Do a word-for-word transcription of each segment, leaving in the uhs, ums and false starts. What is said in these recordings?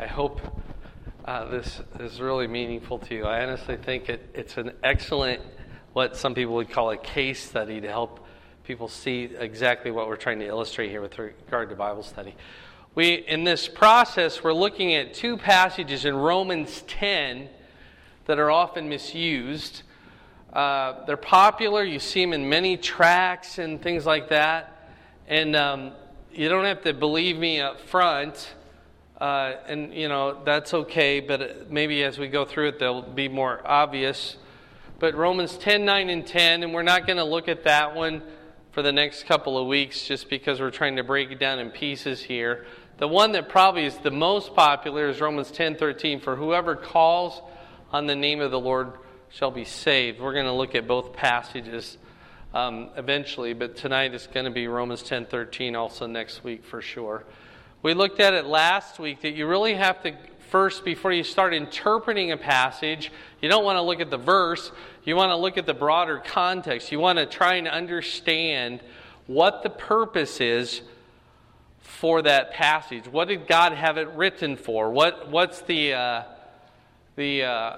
I hope uh, this is really meaningful to you. I honestly think it, it's an excellent, what some people would call a case study to help people see exactly what we're trying to illustrate here with regard to Bible study. We, in this process, we're looking at two passages in Romans ten that are often misused. Uh, they're popular. You see them in many tracts and things like that. And um, you don't have to believe me up front. Uh, and, you know, that's okay. But maybe as we go through it, they'll be more obvious. But Romans ten, nine, and ten, and we're not going to look at that one for the next couple of weeks just because we're trying to break it down in pieces here. The one that probably is the most popular is Romans ten, thirteen. For whoever calls on the name of the Lord shall be saved. We're going to look at both passages um, eventually, but tonight it's going to be Romans ten, thirteen also next week for sure. We looked at it last week that you really have to first, before you start interpreting a passage, you don't want to look at the verse, you want to look at the broader context. You want to try and understand what the purpose is for that passage. What did God have it written for? What What's the uh, the uh,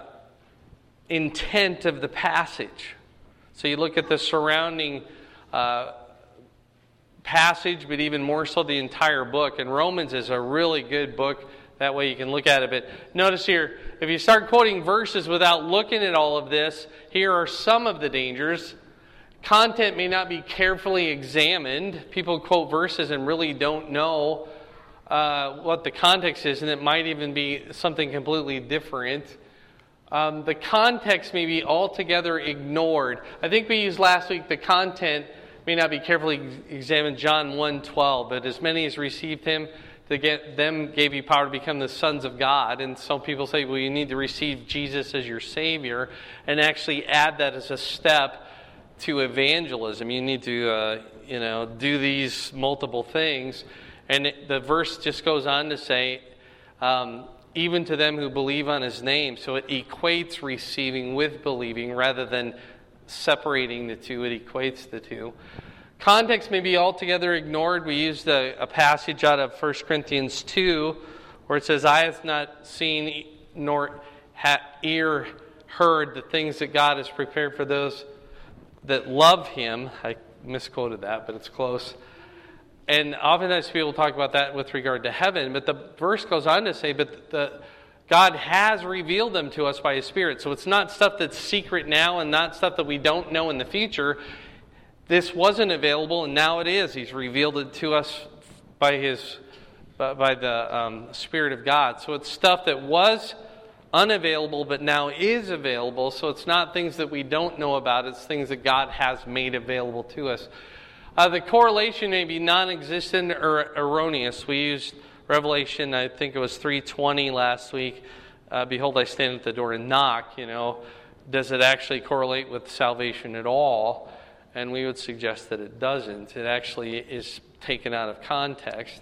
intent of the passage? So you look at the surrounding uh, passage, but even more so the entire book. And Romans is a really good book. That way you can look at it. But notice here, if you start quoting verses without looking at all of this, here are some of the dangers. Content may not be carefully examined. People quote verses and really don't know uh, what the context is, and it might even be something completely different. Um, the context may be altogether ignored. I think we used last week the content may not be carefully examined, John one twelve, but as many as received him, to get them gave you power to become the sons of God. And some people say, well, you need to receive Jesus as your Savior and actually add that as a step to evangelism. You need to, uh, you know, do these multiple things. And it, the verse just goes on to say, um, even to them who believe on his name. So it equates receiving with believing rather than separating the two. It equates the two. Context may be altogether ignored. We used a, a passage out of First Corinthians two where it says, eye hath not seen nor hath ear heard the things that God has prepared for those that love him. I misquoted that, but it's close. And oftentimes people talk about that with regard to heaven, but the verse goes on to say, but the God has revealed them to us by his Spirit. So it's not stuff that's secret now and not stuff that we don't know in the future. This wasn't available, and now it is. He's revealed it to us by his, by the um, Spirit of God. So it's stuff that was unavailable, but now is available. So it's not things that we don't know about. It's things that God has made available to us. Uh, the correlation may be non-existent or erroneous. We used Revelation, I think it was three twenty last week. Uh, Behold, I stand at the door and knock. You know, does it actually correlate with salvation at all? And we would suggest that it doesn't. It actually is taken out of context.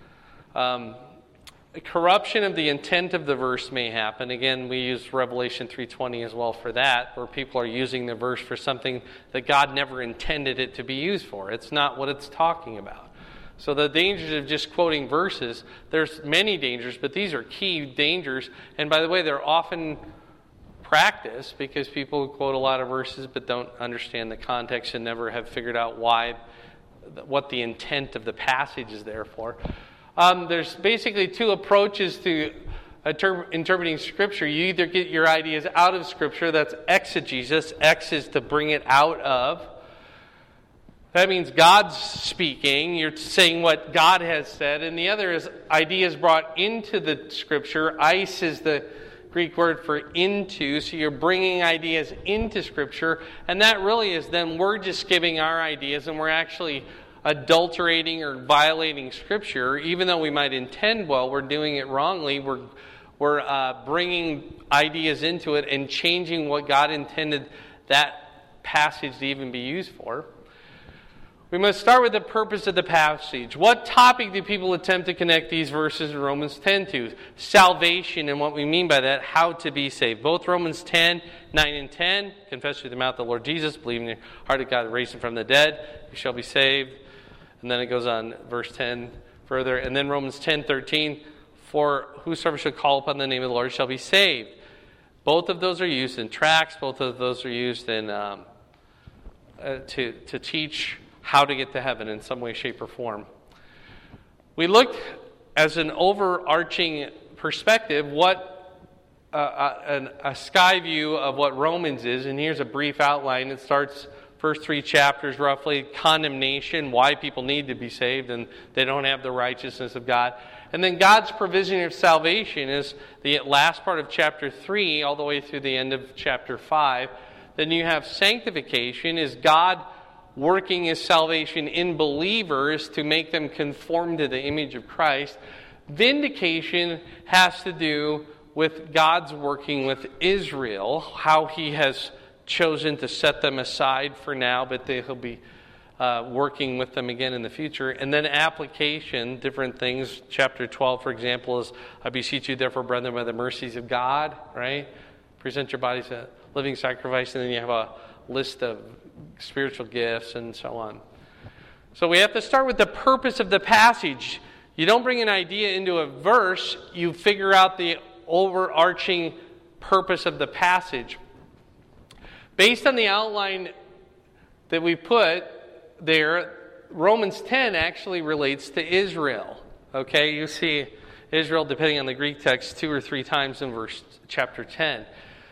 Um, corruption of the intent of the verse may happen. Again, we use Revelation three twenty as well for that, where people are using the verse for something that God never intended it to be used for. It's not what it's talking about. So the dangers of just quoting verses, there's many dangers, but these are key dangers. And by the way, they're often practiced because people quote a lot of verses but don't understand the context and never have figured out why, what the intent of the passage is there for. Um, there's basically two approaches to inter- interpreting Scripture. You either get your ideas out of Scripture, that's exegesis. Ex is to bring it out of. That means God's speaking. You're saying what God has said. And the other is ideas brought into the Scripture. Eis is the Greek word for into. So you're bringing ideas into Scripture. And that really is then we're just giving our ideas and we're actually adulterating or violating Scripture. Even though we might intend well, we're doing it wrongly. We're, we're uh, bringing ideas into it and changing what God intended that passage to even be used for. We must start with the purpose of the passage. What topic do people attempt to connect these verses in Romans ten to? Salvation, and what we mean by that, how to be saved. Both Romans ten, nine and ten, confess with your mouth the Lord Jesus, believe in your heart that God raised him from the dead, you shall be saved. And then it goes on, verse ten further. And then Romans ten, thirteen, For whosoever shall call upon the name of the Lord shall be saved. Both of those are used in tracts. Both of those are used in um, uh, to, to teach how to get to heaven in some way, shape, or form. We looked as an overarching perspective what uh, uh, an, a sky view of what Romans is, and here's a brief outline. It starts first three chapters roughly, condemnation, why people need to be saved and they don't have the righteousness of God. And then God's provision of salvation is the last part of chapter three all the way through the end of chapter five. Then you have sanctification, is God working His salvation in believers to make them conform to the image of Christ. Vindication has to do with God's working with Israel, how He has chosen to set them aside for now, but they, He'll be uh, working with them again in the future. And then application, different things. Chapter twelve, for example, is, I beseech you, therefore, brethren, by the mercies of God, right? Present your bodies a living sacrifice, and then you have a list of spiritual gifts and so on. So we have to start with the purpose of the passage. You don't bring an idea into a verse, you figure out the overarching purpose of the passage. Based on the outline that we put there, Romans ten actually relates to Israel. Okay, you see Israel, depending on the Greek text, two or three times in verse chapter ten.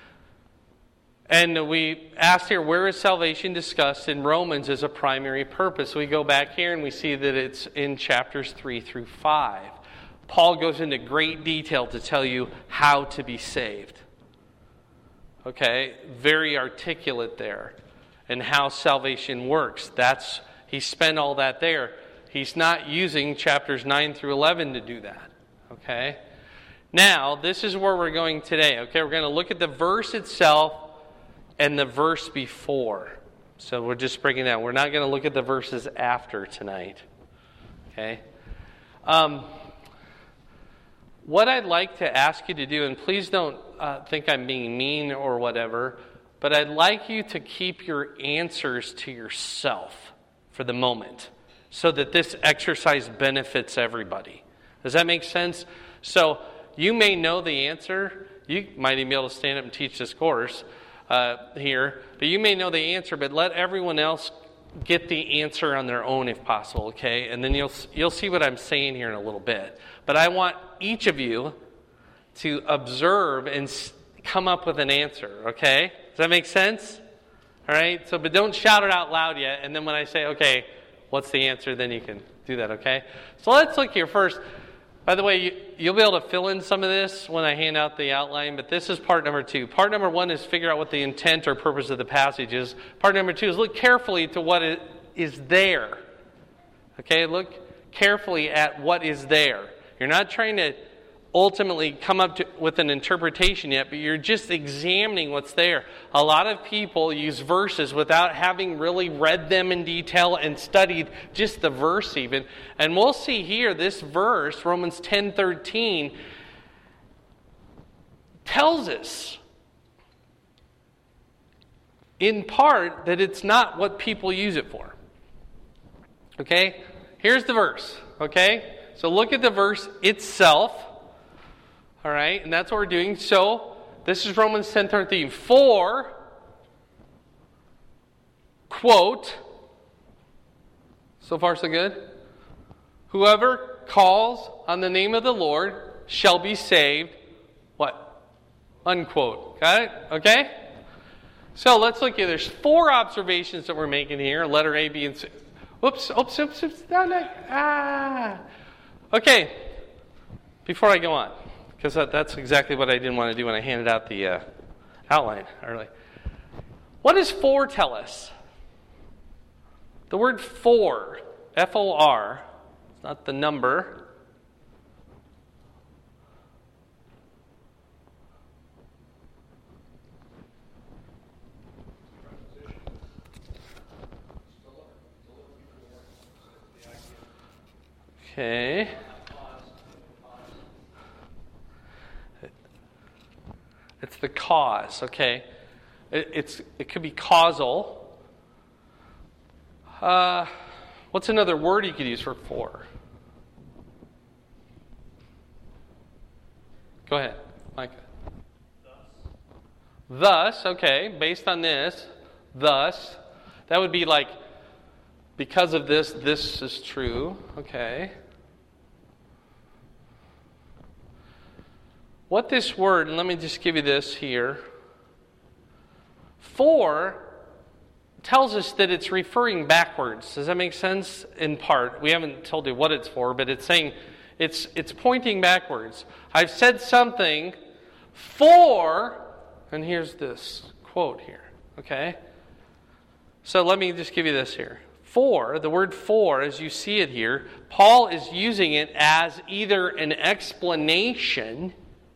And we asked here, where is salvation discussed in Romans as a primary purpose? We go back here and we see that it's in chapters three through five. Paul goes into great detail to tell you how to be saved. Okay, very articulate there. And how salvation works. That's, he spent all that there. He's not using chapters nine through eleven to do that. Okay? Now, this is where we're going today. Okay, we're going to look at the verse itself and the verse before. So we're just breaking down. We're not going to look at the verses after tonight. Okay? Um, what I'd like to ask you to do, and please don't uh, think I'm being mean or whatever, but I'd like you to keep your answers to yourself for the moment so that this exercise benefits everybody. Does that make sense? So you may know the answer. You might even be able to stand up and teach this course uh, here. But you may know the answer, but let everyone else get the answer on their own if possible, okay? And then you'll you'll see what I'm saying here in a little bit. But I want each of you to observe and come up with an answer, okay? Does that make sense? All right? So, but don't shout it out loud yet. And then when I say, okay, what's the answer, then you can do that, okay? So let's look here first. By the way, you, you'll be able to fill in some of this when I hand out the outline, but this is part number two. Part number one is figure out what the intent or purpose of the passage is. Part number two is look carefully to what it is there. Okay? Look carefully at what is there. You're not trying to ultimately come up to, with an interpretation yet, but you're just examining what's there. A lot of people use verses without having really read them in detail and studied just the verse even. And we'll see here, this verse, Romans ten thirteen, tells us in part that it's not what people use it for. Okay? Here's the verse. Okay? So look at the verse itself. All right, and that's what we're doing. So, this is Romans ten thirteen. For, quote, so far so good, whoever calls on the name of the Lord shall be saved, what? Unquote. Got it? Okay? So, let's look here. There's four observations that we're making here. Letter A, B, and C. Whoops, oops, oops, oops. No, no. Ah. Okay, before I go on. Because that's exactly what I didn't want to do when I handed out the uh, outline early. What does for tell us? The word for, F O R, it's not the number. Okay. It's the cause, okay? It, it's it could be causal. Uh, what's another word you could use for for? Go ahead, Micah. Thus, okay, based on this, thus, that would be like, because of this, this is true. Okay. What this word, and let me just give you this here. For tells us that it's referring backwards. Does that make sense? In part. We haven't told you what it's for, but it's saying it's it's pointing backwards. I've said something for, and here's this quote here. Okay? So let me just give you this here. For, the word for, as you see it here, Paul is using it as either an explanation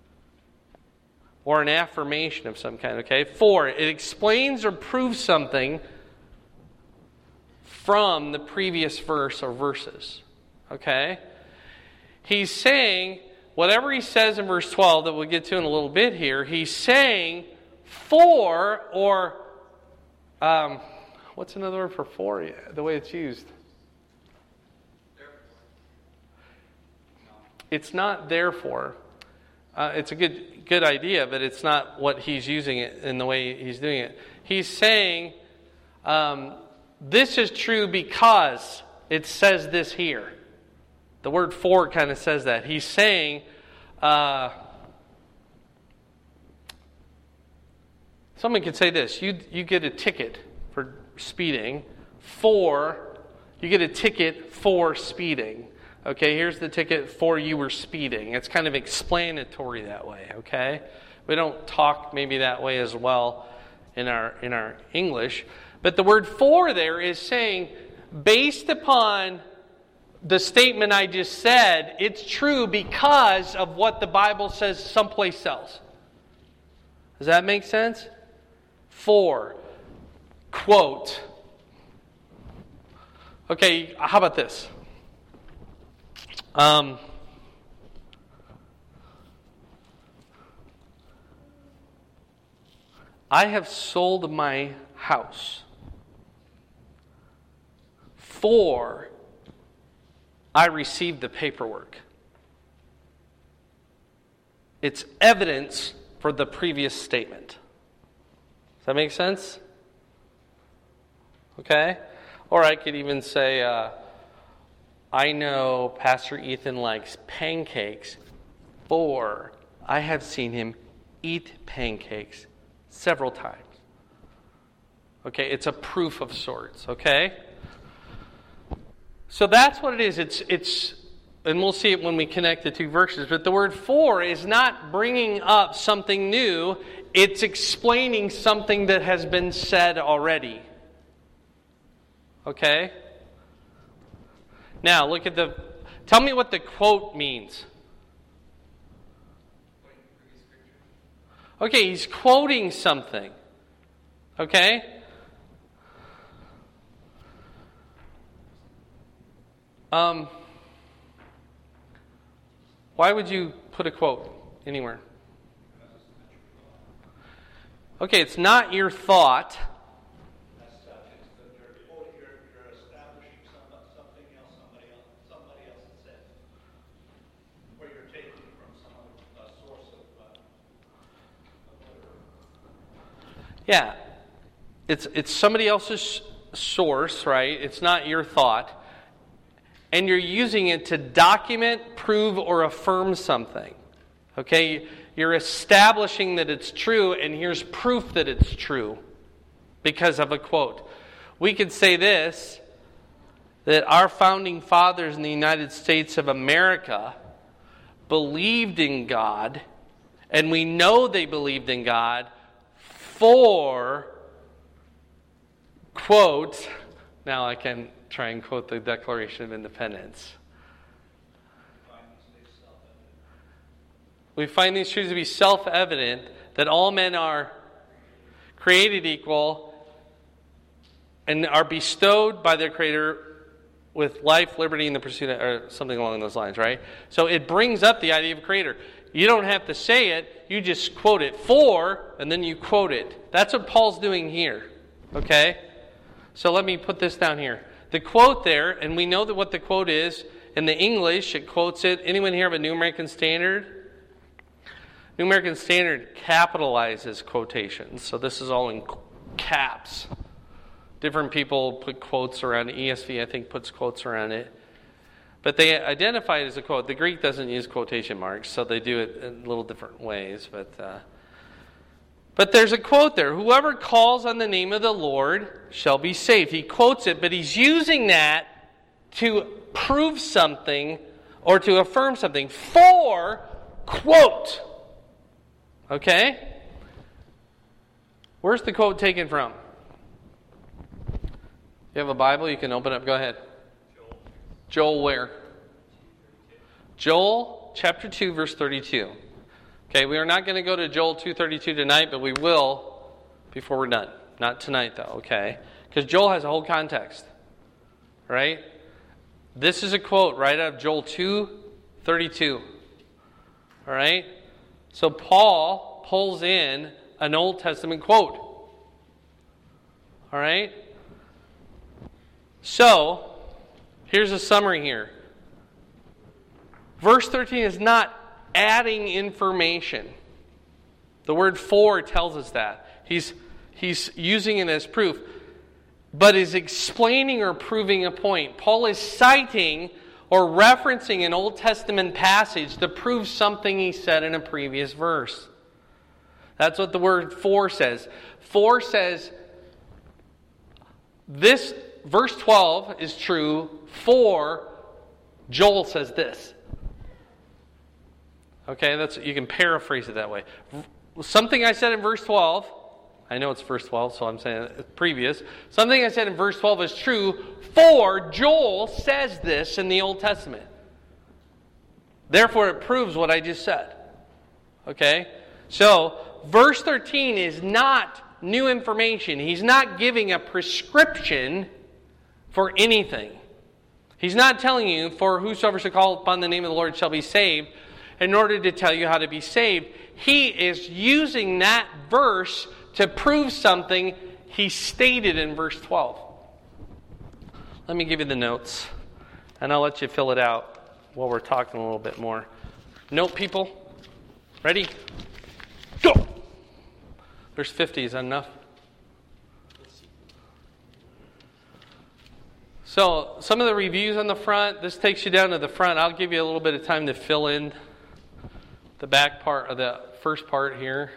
or an affirmation of some kind, okay? For, it explains or proves something from the previous verse or verses, okay? He's saying, whatever he says in verse twelve that we'll get to in a little bit here, he's saying for, or... Um, What's another word for for, the way it's used? It's not therefore. Uh, it's a good good idea, but it's not what he's using it in the way he's doing it. He's saying, um, this is true because it says this here. The word for kind of says that. He's saying, uh, someone could say this, you you get a ticket for speeding for, you get a ticket for speeding. Okay, here's the ticket for you were speeding. It's kind of explanatory that way, okay? We don't talk maybe that way as well in our in our English. But the word for there is saying, based upon the statement I just said, it's true because of what the Bible says someplace else. Does that make sense? For. Quote. Okay, how about this? Um, I have sold my house for I received the paperwork. It's evidence for the previous statement. Does that make sense? Okay? Or I could even say, uh, I know Pastor Ethan likes pancakes, for I have seen him eat pancakes several times. Okay, it's a proof of sorts, okay? So that's what it is. It's, it's, and we'll see it when we connect the two verses, but the word for is not bringing up something new, it's explaining something that has been said already. Okay? Now, look at the... Tell me what the quote means. Okay, he's quoting something. Okay? Um, why would you put a quote anywhere? Okay, it's not your thought. Yeah, it's it's somebody else's source, right? It's not your thought. And you're using it to document, prove, or affirm something. Okay? You're establishing that it's true, and here's proof that it's true because of a quote. We could say this, that our founding fathers in the United States of America believed in God, and we know they believed in God, for, quote, now I can try and quote the Declaration of Independence. We find these truths to be self-evident, that all men are created equal and are bestowed by their Creator with life, liberty, and the pursuit of, or something along those lines, right? So it brings up the idea of a Creator. You don't have to say it, you just quote it for, and then you quote it. That's what Paul's doing here, okay? So let me put this down here. The quote there, and we know that what the quote is, in the English, it quotes it. Anyone here have a New American Standard? New American Standard capitalizes quotations, so this is all in caps. Different people put quotes around it. E S V, I think, puts quotes around it. But they identify it as a quote. The Greek doesn't use quotation marks, so they do it in little different ways. But uh, but there's a quote there. Whoever calls on the name of the Lord shall be saved. He quotes it, but he's using that to prove something or to affirm something. For, quote. Okay? Where's the quote taken from? You have a Bible, you can open up. Go ahead. Joel. Joel where? Joel chapter two, verse thirty-two. Okay, we are not going to go to Joel two thirty-two tonight, but we will before we're done. Not tonight, though, okay? Because Joel has a whole context. Right? This is a quote right out of Joel two thirty-two. All right? So Paul pulls in an Old Testament quote. All right? So, here's a summary here. Verse thirteen is not adding information. The word for tells us that. He's, he's using it as proof, but is explaining or proving a point. Paul is citing or referencing an Old Testament passage to prove something he said in a previous verse. That's what the word for says. For says, this verse twelve is true, for Joel says this. Okay, that's you can paraphrase it that way. Something I said in verse twelve, I know it's verse twelve, so I'm saying it's previous. Something I said in verse twelve is true, for Joel says this in the Old Testament. Therefore, it proves what I just said. Okay? So, verse thirteen is not new information. He's not giving a prescription for anything. He's not telling you, for whosoever shall call upon the name of the Lord shall be saved, in order to tell you how to be saved. He is using that verse to prove something he stated in verse twelve. Let me give you the notes, and I'll let you fill it out while we're talking a little bit more. Note, people. Ready? Go! There's fifty. Is that enough? So, some of the reviews on the front, this takes you down to the front. I'll give you a little bit of time to fill in the back part of the first part here.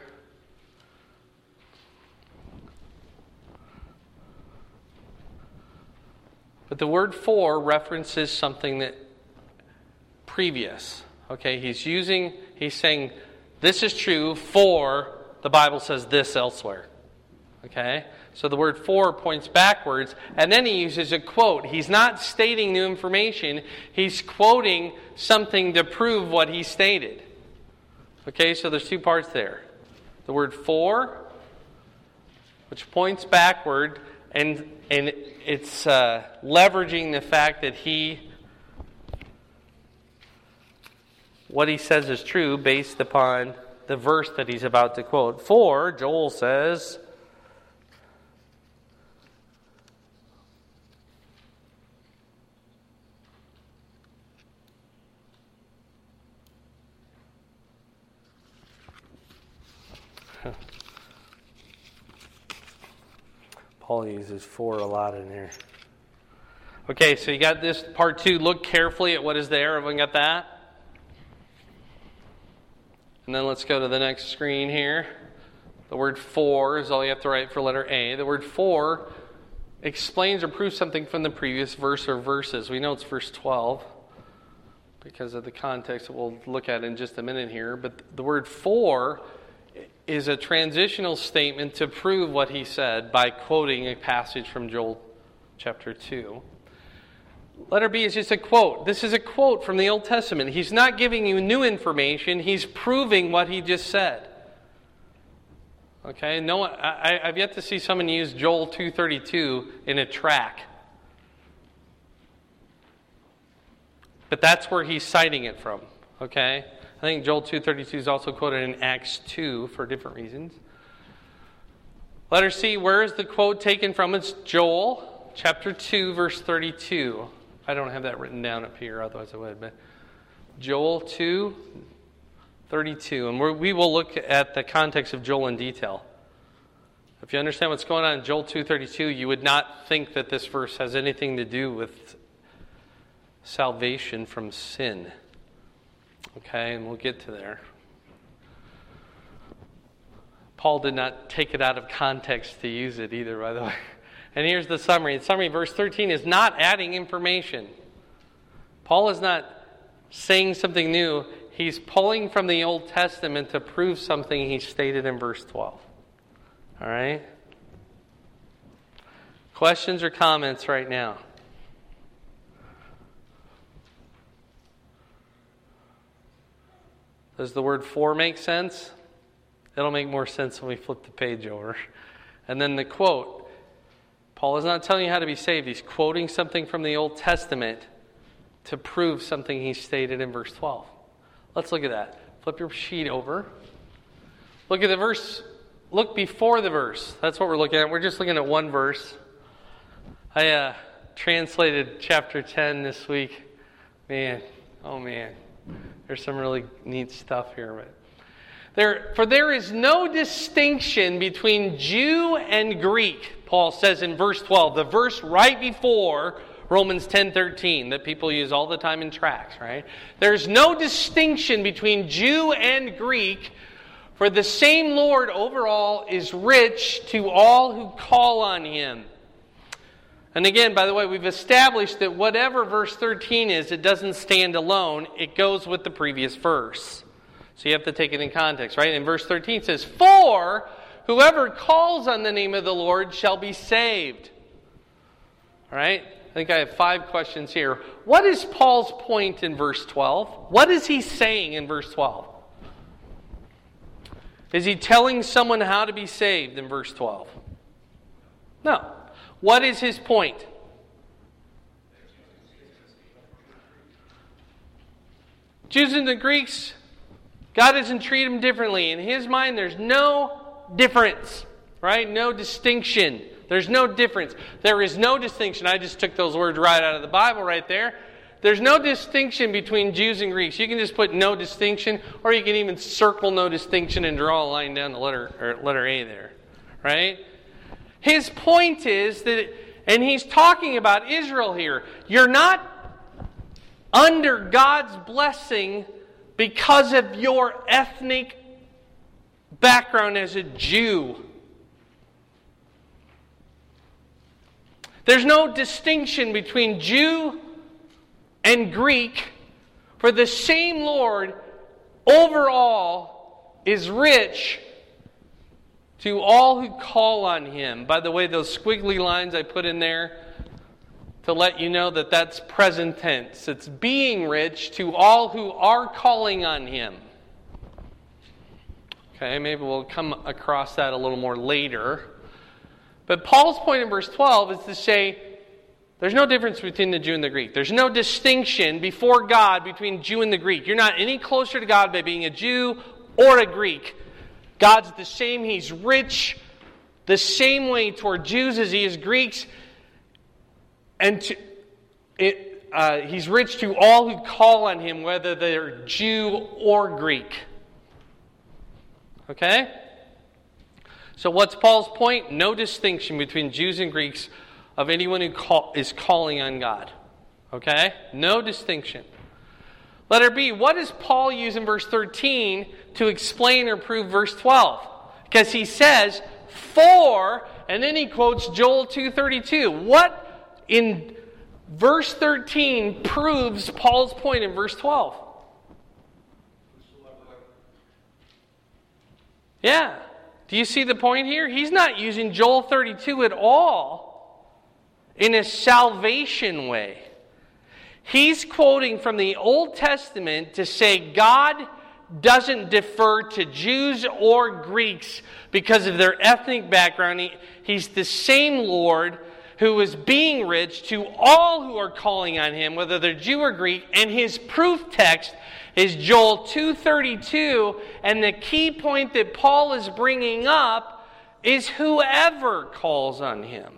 But the word for references something that previous. Okay, he's using, he's saying, this is true for the Bible says this elsewhere. Okay? So the word for points backwards, and then he uses a quote. He's not stating new information, he's quoting something to prove what he stated. Okay, so there's two parts there. The word for, which points backward, and and it's uh, leveraging the fact that he, what he says is true based upon the verse that he's about to quote. For, Joel says, Paul uses for a lot in there. Okay, so you got this part two. Look carefully at what is there. Everyone got that? And then let's go to the next screen here. The word for is all you have to write for letter A. The word for explains or proves something from the previous verse or verses. We know it's verse twelve because of the context that we'll look at in just a minute here. But the word for is a transitional statement to prove what he said by quoting a passage from Joel chapter two. Letter B is just a quote. This is a quote from the Old Testament. He's not giving you new information. He's proving what he just said. Okay? No, I, I've yet to see someone use Joel two thirty-two in a track. But that's where he's citing it from. Okay? I think Joel two thirty-two is also quoted in Acts two for different reasons. Letter C, where is the quote taken from? It's Joel chapter two, verse thirty-two. I don't have that written down up here, otherwise I would. But Joel two, thirty-two. And we're, we will look at the context of Joel in detail. If you understand what's going on in Joel two thirty-two, you would not think that this verse has anything to do with salvation from sin. Okay, and we'll get to there. Paul did not take it out of context to use it either, by the way. And here's the summary. The summary, verse thirteen, is not adding information. Paul is not saying something new. He's pulling from the Old Testament to prove something he stated in verse twelve. All right? Questions or comments right now? Does the word for make sense? It'll make more sense when we flip the page over. And then the quote. Paul is not telling you how to be saved. He's quoting something from the Old Testament to prove something he stated in verse twelve. Let's look at that. Flip your sheet over. Look at the verse. Look before the verse. That's what we're looking at. We're just looking at one verse. I uh, translated chapter ten this week. Man, oh man. There's some really neat stuff here. But there, for there is no distinction between Jew and Greek, Paul says in verse twelve, the verse right before Romans ten thirteen that people use all the time in tracts, right? There's no distinction between Jew and Greek, for the same Lord overall is rich to all who call on Him. And again, by the way, we've established that whatever verse thirteen is, it doesn't stand alone. It goes with the previous verse. So you have to take it in context, right? And verse thirteen says, "For whoever calls on the name of the Lord shall be saved." All right? I think I have five questions here. What is Paul's point in verse twelve? What is he saying in verse twelve? Is he telling someone how to be saved in verse twelve? No. What is his point? Jews and the Greeks, God doesn't treat them differently. In His mind, there's no difference, right? No distinction. There's no difference. There is no distinction. I just took those words right out of the Bible right there. There's no distinction between Jews and Greeks. You can just put no distinction, or you can even circle no distinction and draw a line down the letter, or letter A there, right? His point is that, and he's talking about Israel here, you're not under God's blessing because of your ethnic background as a Jew. There's no distinction between Jew and Greek, for the same Lord overall is rich to all who call on Him. By the way, those squiggly lines I put in there to let you know that that's present tense. It's being rich to all who are calling on Him. Okay, maybe we'll come across that a little more later. But Paul's point in verse twelve is to say there's no difference between the Jew and the Greek. There's no distinction before God between Jew and the Greek. You're not any closer to God by being a Jew or a Greek. God's the same. He's rich the same way toward Jews as He is Greeks. And to, it, uh, He's rich to all who call on Him, whether they're Jew or Greek. Okay? So what's Paul's point? No distinction between Jews and Greeks of anyone who call, is calling on God. Okay? No distinction. Letter B, what does Paul use in verse thirteen to explain or prove verse twelve? Because he says, for, and then he quotes Joel two thirty-two. What in verse thirteen proves Paul's point in verse twelve? Yeah. Do you see the point here? He's not using Joel thirty-two at all in a salvation way. He's quoting from the Old Testament to say God doesn't defer to Jews or Greeks because of their ethnic background. He, he's the same Lord who is being rich to all who are calling on Him, whether they're Jew or Greek. And his proof text is Joel two thirty-two. And the key point that Paul is bringing up is whoever calls on Him.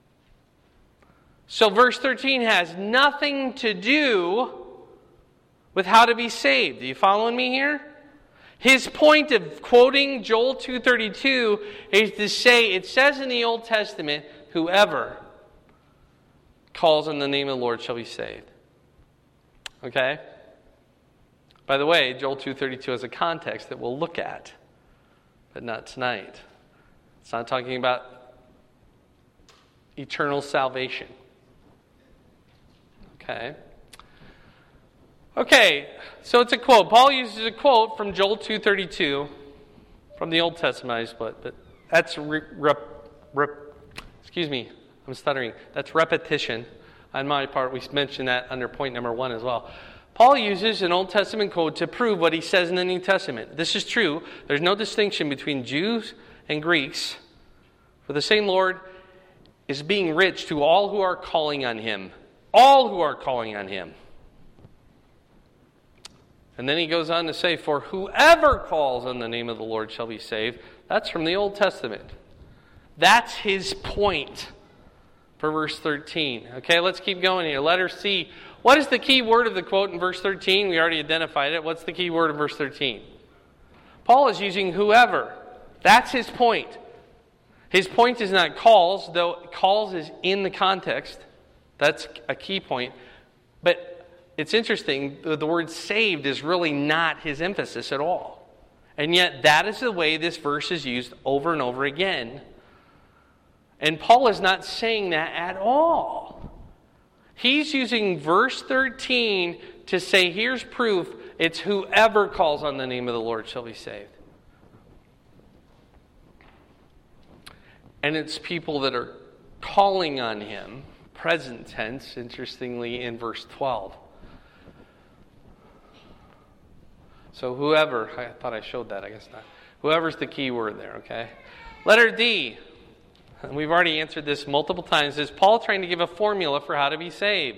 So verse thirteen has nothing to do with how to be saved. Are you following me here? His point of quoting Joel two thirty-two is to say, it says in the Old Testament, whoever calls on the name of the Lord shall be saved. Okay? By the way, Joel two thirty-two has a context that we'll look at, but not tonight. It's not talking about eternal salvation. Okay? Okay, so it's a quote. Paul uses a quote from Joel two thirty-two from the Old Testament, I split, but that's re, rep, rep, excuse me, I'm stuttering. That's repetition on my part. We mentioned that under point number one as well. Paul uses an Old Testament quote to prove what he says in the New Testament. This is true. There's no distinction between Jews and Greeks. For the same Lord is being rich to all who are calling on him. All who are calling on him. And then he goes on to say, for whoever calls on the name of the Lord shall be saved. That's from the Old Testament. That's his point for verse thirteen. Okay, let's keep going here. Letter C. What is the key word of the quote in verse thirteen? We already identified it. What's the key word in verse thirteen? Paul is using whoever. That's his point. His point is not calls, though calls is in the context. That's a key point. But it's interesting, the word saved is really not his emphasis at all. And yet that is the way this verse is used over and over again. And Paul is not saying that at all. He's using verse thirteen to say, here's proof, it's whoever calls on the name of the Lord shall be saved. And it's people that are calling on him, present tense, interestingly, in verse twelve. So whoever, I thought I showed that, I guess not. Whoever's the key word there, okay? Letter D, and we've already answered this multiple times. Is Paul trying to give a formula for how to be saved?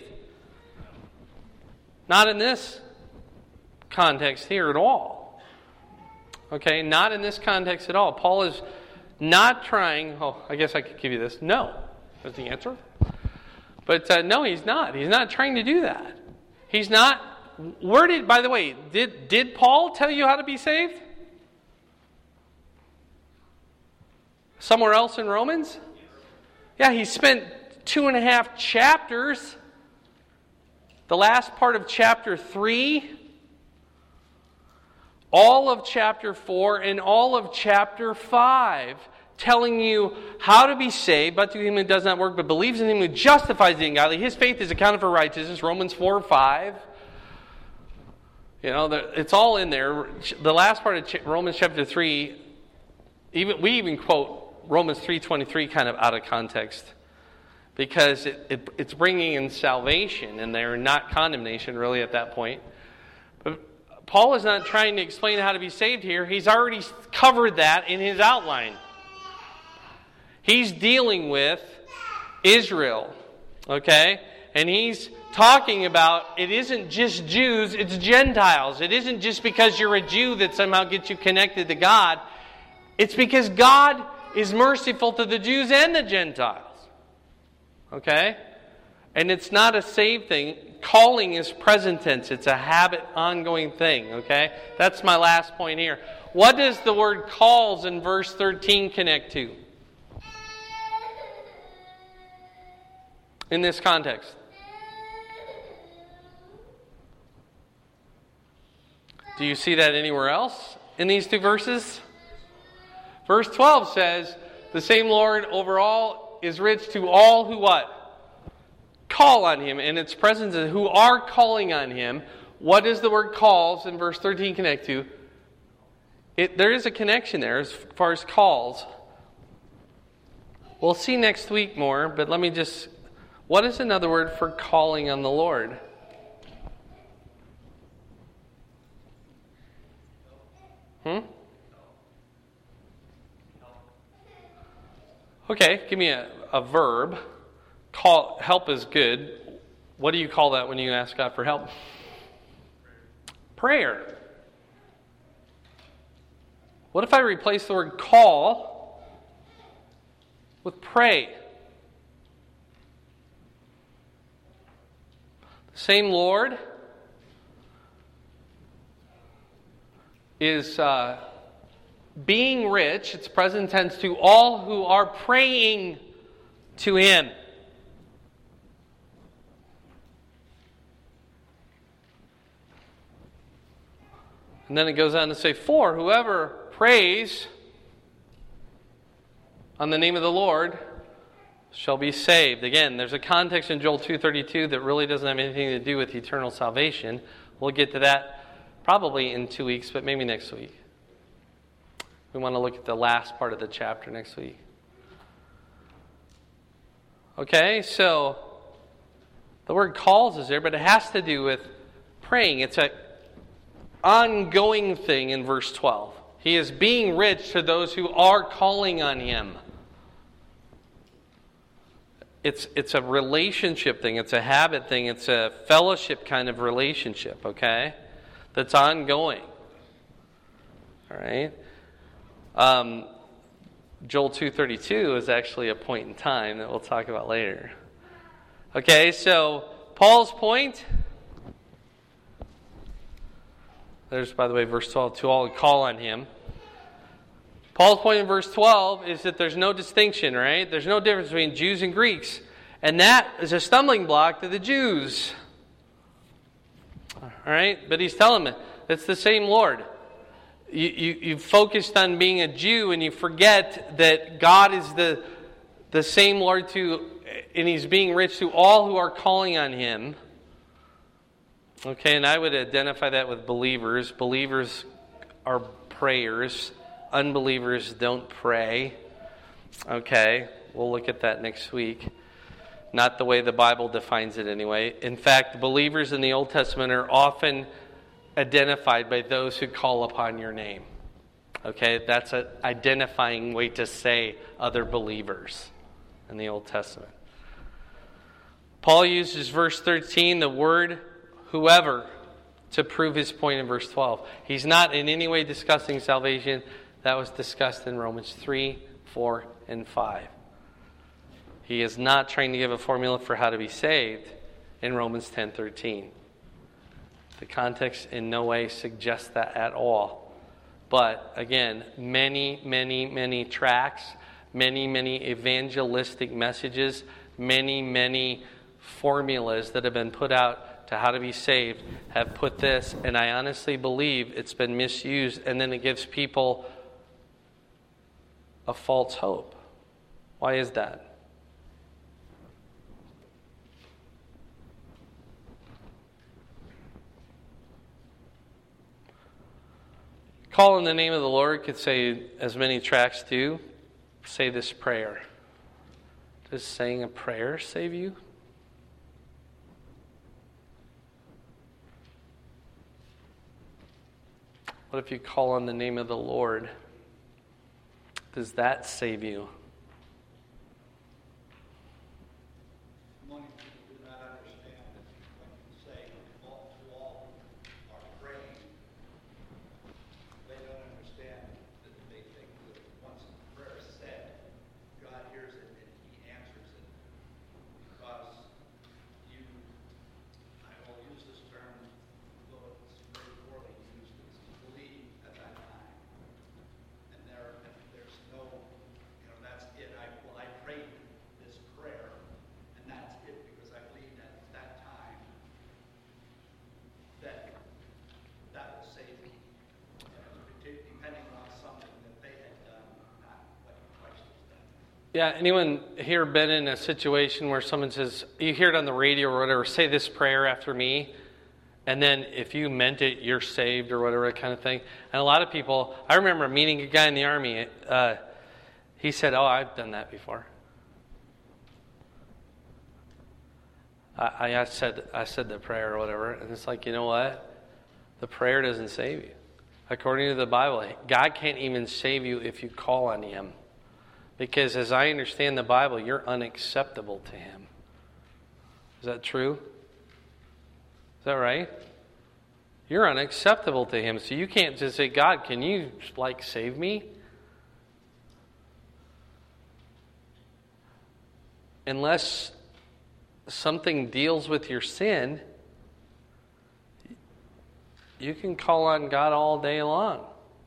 Not in this context here at all. Okay, not in this context at all. Paul is not trying, oh, I guess I could give you this. No, is the answer. But uh, no, he's not. He's not trying to do that. He's not. Where did, by the way, did, did Paul tell you how to be saved? Somewhere else in Romans? Yeah, he spent two and a half chapters. The last part of chapter three, all of chapter four, and all of chapter five, telling you how to be saved, but to him who does not work, but believes in him who justifies the ungodly. His faith is accounted for righteousness, Romans four five. You know, it's all in there. The last part of Romans chapter three, even we even quote Romans three twenty-three kind of out of context, because it, it, it's bringing in salvation in there, not condemnation really at that point. But Paul is not trying to explain how to be saved here. He's already covered that in his outline. He's dealing with Israel, okay? And he's talking about it isn't just Jews, it's Gentiles. It isn't just because you're a Jew that somehow gets you connected to God. It's because God is merciful to the Jews and the Gentiles. Okay? And it's not a saved thing. Calling is present tense. It's a habit, ongoing thing. Okay? That's my last point here. What does the word calls in verse thirteen connect to? In this context. Do you see that anywhere else in these two verses? Verse twelve says, the same Lord over all is rich to all who what? Call on him. And its presence is who are calling on him. What does the word calls in verse thirteen connect to? It, there is a connection there as far as calls. We'll see next week more, but let me just... What is another word for calling on the Lord? Hmm? Okay, give me a, a verb. Call, help is good. What do you call that when you ask God for help? Prayer. What if I replace the word call with pray? The same Lord is uh, being rich, it's present tense, to all who are praying to Him. And then it goes on to say, for whoever prays on the name of the Lord shall be saved. Again, there's a context in Joel two thirty-two that really doesn't have anything to do with eternal salvation. We'll get to that probably in two weeks, but maybe next week. We want to look at the last part of the chapter next week. Okay, so the word calls is there, but it has to do with praying. It's an ongoing thing in verse twelve. He is being rich to those who are calling on Him. It's, it's a relationship thing. It's a habit thing. It's a fellowship kind of relationship, okay? That's ongoing. All right? Um, Joel two thirty-two is actually a point in time that we'll talk about later. Okay, so Paul's point. There's, by the way, verse twelve, to all who call on Him. Paul's point in verse twelve is that there's no distinction, right? There's no difference between Jews and Greeks. And that is a stumbling block to the Jews. All right? But he's telling them, it's the same Lord. You, you, you've focused on being a Jew and you forget that God is the, the same Lord to, and He's being rich to all who are calling on Him. Okay, and I would identify that with believers. Believers are prayers. Unbelievers don't pray. Okay, we'll look at that next week. Not the way the Bible defines it anyway. In fact, believers in the Old Testament are often identified by those who call upon your name. Okay, that's an identifying way to say other believers in the Old Testament. Paul uses verse thirteen, the word whoever, to prove his point in verse twelve. He's not in any way discussing salvation. That was discussed in Romans three, four, and five. He is not trying to give a formula for how to be saved in Romans ten thirteen. The context in no way suggests that at all. But again, many, many, many tracts, many, many evangelistic messages, many, many formulas that have been put out to how to be saved have put this, and I honestly believe it's been misused, and then it gives people a false hope. Why is that? Call in the name of the Lord could say, as many tracts do, say this prayer. Does saying a prayer save you? What if you call on the name of the Lord? Does that save you? Many people do not understand that when you say all to all are praying, they don't understand that they think that once the prayer is said, God hears it and He answers it. Because you, I will use this term, though it's very poorly used, it's to believe at that time. And there, and there's no, you know, that's it. I, well, I prayed this prayer, and that's it, because I believed at that time that that will save me. Depending on something that they had done, not what Christ has done. Yeah, anyone here been in a situation where someone says, you hear it on the radio or whatever, say this prayer after me, and then if you meant it, you're saved or whatever kind of thing. And a lot of people, I remember meeting a guy in the army, uh, he said, oh, I've done that before. I, I said I said the prayer or whatever, and it's like, you know what? The prayer doesn't save you. According to the Bible, God can't even save you if you call on Him. Because as I understand the Bible, you're unacceptable to Him. Is that true? Is that right? You're unacceptable to Him. So you can't just say, God, can you, like, save me? Unless something deals with your sin, You can call on God all day long.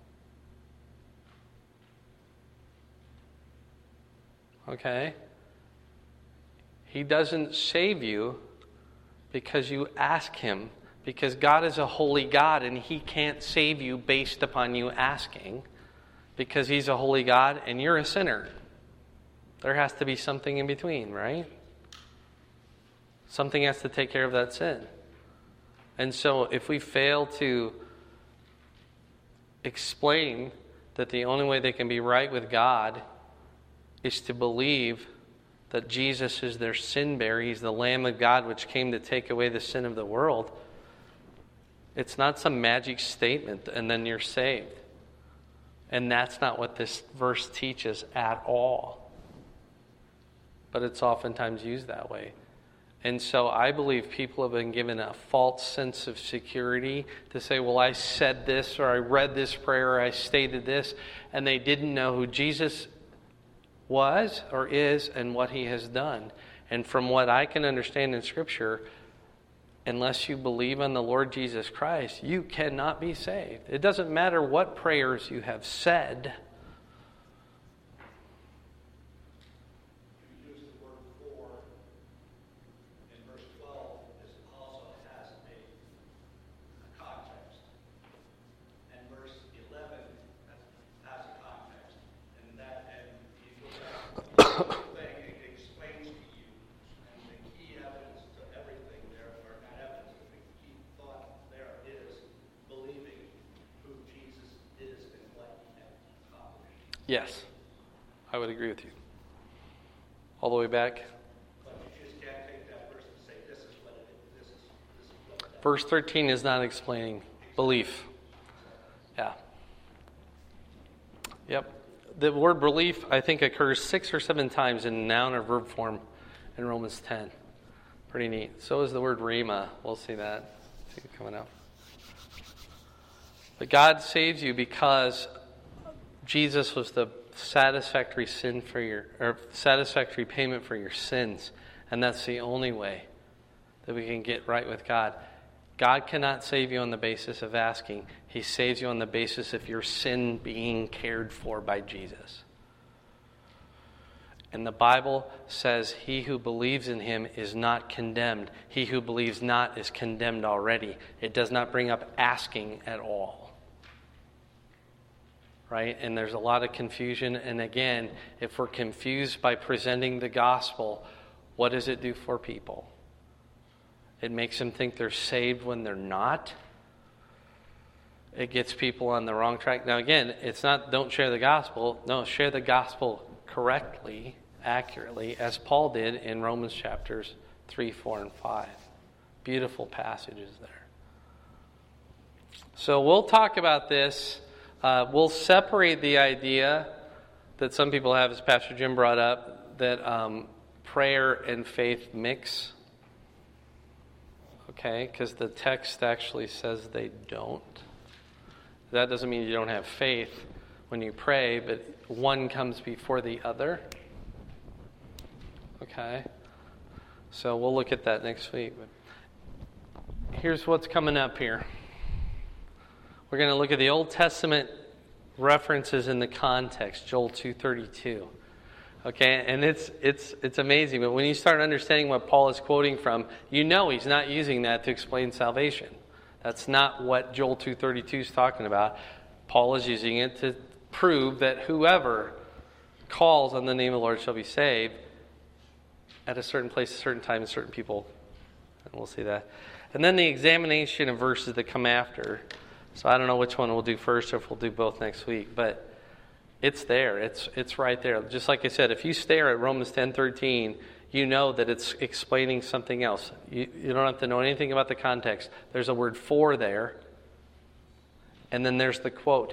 Okay? He doesn't save you because you ask him, because God is a holy God and he can't save you based upon you asking, because he's a holy God and you're a sinner. There has to be something in between, right? Something has to take care of that sin. And so if we fail to explain that the only way they can be right with God is to believe that Jesus is their sin bearer, he's the Lamb of God which came to take away the sin of the world, it's not some magic statement and then you're saved. And that's not what this verse teaches at all. But it's oftentimes used that way. And so I believe people have been given a false sense of security to say, well, I said this, or I read this prayer, or I stated this, and they didn't know who Jesus was or is and what he has done. And from what I can understand in Scripture, unless you believe on the Lord Jesus Christ, you cannot be saved. It doesn't matter what prayers you have said. Yes, I would agree with you. All the way back. But you just can't take that verse and say, this is what it is, this is, this is what it is. Verse thirteen is not explaining belief. Yeah. Yep. The word belief, I think, occurs six or seven times in noun or verb form in Romans ten. Pretty neat. So is the word rhema. We'll see that. See it coming up. But God saves you because Jesus was the satisfactory sin for your, or satisfactory payment for your sins, and that's the only way that we can get right with God. God cannot save you on the basis of asking. He saves you on the basis of your sin being cared for by Jesus. And the Bible says, he who believes in him is not condemned. He who believes not is condemned already. It does not bring up asking at all. Right? And there's a lot of confusion. And again, if we're confused by presenting the gospel, what does it do for people? It makes them think they're saved when they're not. It gets people on the wrong track. Now again, it's not don't share the gospel. No, share the gospel correctly, accurately, as Paul did in Romans chapters three, four, and five. Beautiful passages there. So we'll talk about this. Uh, we'll separate the idea that some people have, as Pastor Jim brought up, that um, prayer and faith mix. Okay, because the text actually says they don't. That doesn't mean you don't have faith when you pray, but one comes before the other. Okay, so we'll look at that next week. But here's what's coming up here. We're going to look at the Old Testament references in the context, Joel two thirty-two. Okay, and it's it's it's amazing, but when you start understanding what Paul is quoting from, you know he's not using that to explain salvation. That's not what Joel two thirty-two is talking about. Paul is using it to prove that whoever calls on the name of the Lord shall be saved at a certain place, a certain time, and certain people. And we'll see that. And then the examination of verses that come after. So I don't know which one we'll do first or if we'll do both next week, but it's there. It's it's right there. Just like I said, if you stare at Romans ten thirteen, you know that it's explaining something else. You, you don't have to know anything about the context. There's a word for there, and then there's the quote.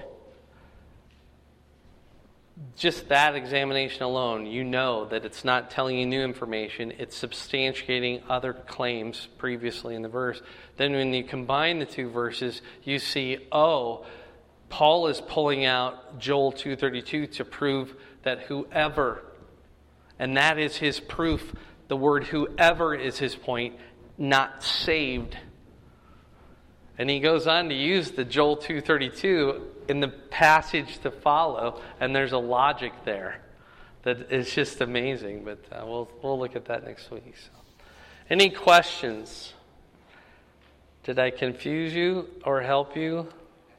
Just that examination alone, you know that it's not telling you new information. It's substantiating other claims previously in the verse. Then when you combine the two verses, you see, oh, Paul is pulling out Joel two thirty-two to prove that whoever, and that is his proof, the word whoever is his point, not saved. And he goes on to use the Joel two thirty-two in the passage to follow, and there's a logic there that is just amazing. But uh, we'll we'll look at that next week. So. Any questions? Did I confuse you or help you?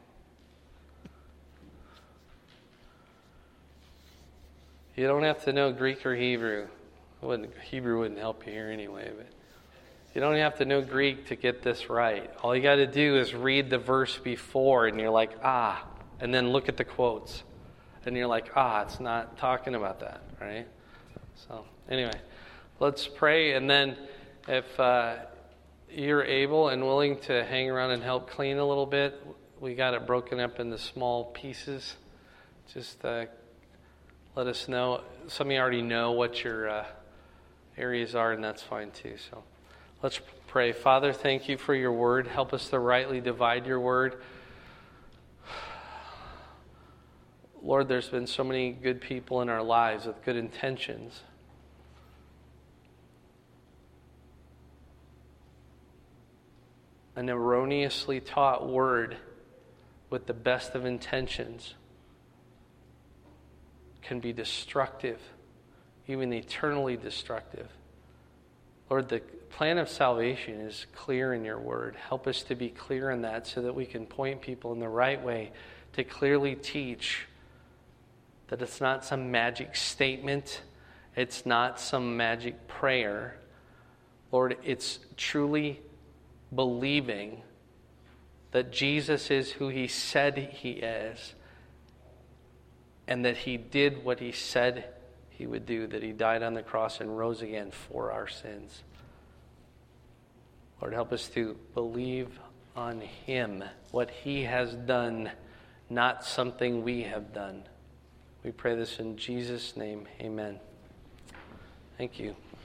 You don't have to know Greek or Hebrew. Wouldn't, Hebrew wouldn't help you here anyway, but you don't have to know Greek to get this right. All you got to do is read the verse before, and you're like, ah, and then look at the quotes, and you're like, ah, it's not talking about that, right? So anyway, let's pray, and then if uh, you're able and willing to hang around and help clean a little bit, we got it broken up into small pieces. Just uh, let us know. Some of you already know what your uh, areas are, and that's fine too. So let's pray. Father, thank you for your word. Help us to rightly divide your word. Lord, there's been so many good people in our lives with good intentions. An erroneously taught word with the best of intentions can be destructive, even eternally destructive. Lord, the plan of salvation is clear in your word. Help us to be clear in that so that we can point people in the right way to clearly teach that it's not some magic statement. It's not some magic prayer. Lord, it's truly believing that Jesus is who he said he is, and that he did what he said he would do, that he died on the cross and rose again for our sins. Lord, help us to believe on him, what he has done, not something we have done. We pray this in Jesus' name. Amen. Thank you.